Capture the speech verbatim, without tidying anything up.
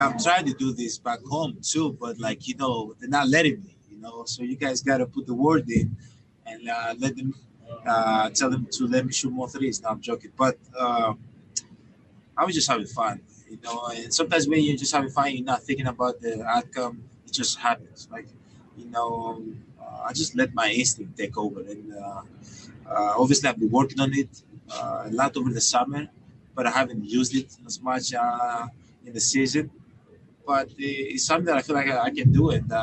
I'm trying to do this back home too, but like you know, they're not letting me. You know, so you guys gotta put the word in and uh, let them uh, tell them to let me shoot more threes. No, I'm joking, but uh, I was just having fun. You know, and sometimes when you're just having fun, you're not thinking about the outcome. It just happens. Like, you know, uh, I just let my instinct take over, and uh, uh, obviously I've been working on it uh, a lot over the summer, but I haven't used it as much uh, in the season. But it's something that I feel like I, I can do it. Uh,